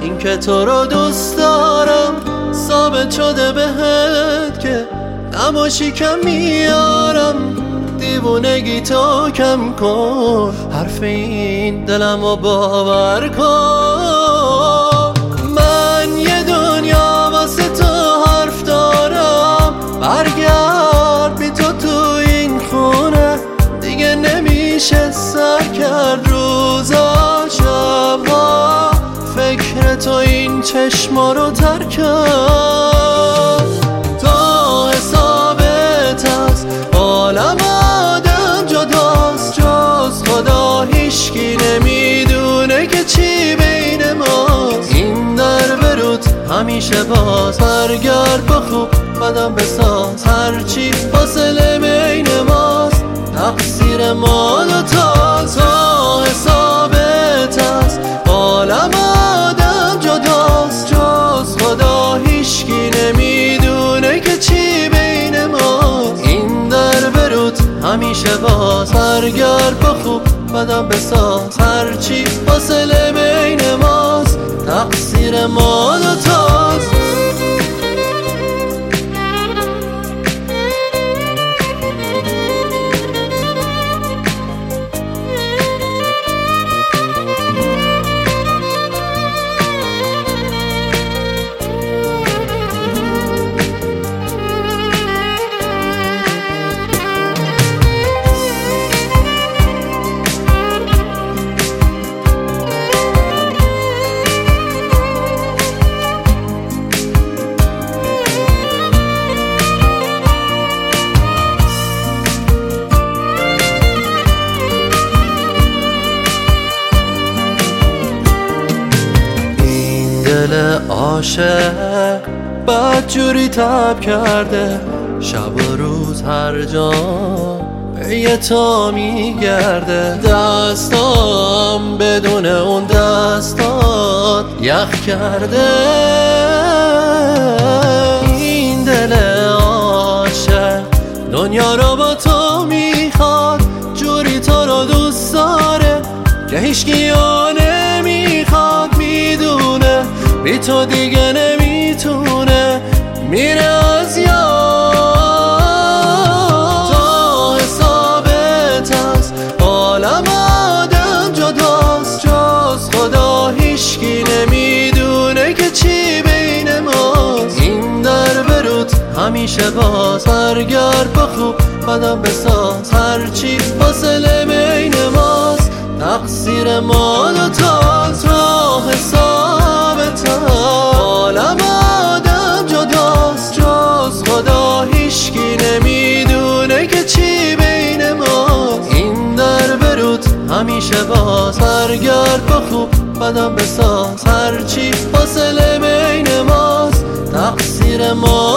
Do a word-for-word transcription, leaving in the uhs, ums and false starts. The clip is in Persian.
این که تو رو دوست دارم ثابت شده بهت که نباشی کم میارم. دیوونگی تو کم کن، حرف این دلم رو باور کن. من یه دنیا واسه تو حرف دارم، برگرد بی تو تو این خونه. دیگه نمیشه سر کرد روزا شبا، فکر تو این چشما رو ترک کرد. تا حسابت هست عالم آدم جداست، جز خدا هیشکی نمیدونه که چی بین ماست. این در بروت همیشه باز، برگرد با خوب بدم بساز. هرچی فاصله بین ماست تقصیر ما دوتاست. تا حسابت هست عالم آدم جداست، جز خدا هیشکی نمیدونه که چی بین ماست. این در بروت همیشه باز، برگرد با خوب بدم بساز. هرچی فاصله بین ماست تقصیر ما دوتاست. دل عاشق بدجوری تب کرده، شب و روز هر جا به تو میگرده. دستام بدون اون دستات یخ کرده. این دل عاشق دنیا رو با تو میخواد، جوری تو رو دوست داره که هیچکی نمیخواد. میدونه بی تو دیگه نمیتونه، میره از یاد. تا حسابت هست عالم آدم جداست، جز خدا هیشکی نمیدونه که چی بین ماست. این در بروت همیشه باز، برگرد با خوب بدم بساز. هرچی فاصله بین ماست تقصیر ما دوتاست. تا حسابت عالم آدم جداست، جز خدا هیشکی نمیدونه که چی بین ماست. این در بروت همیشه باز، برگرد با خوب بدم بساز. هرچی فاصله بین ماست تقصیر ما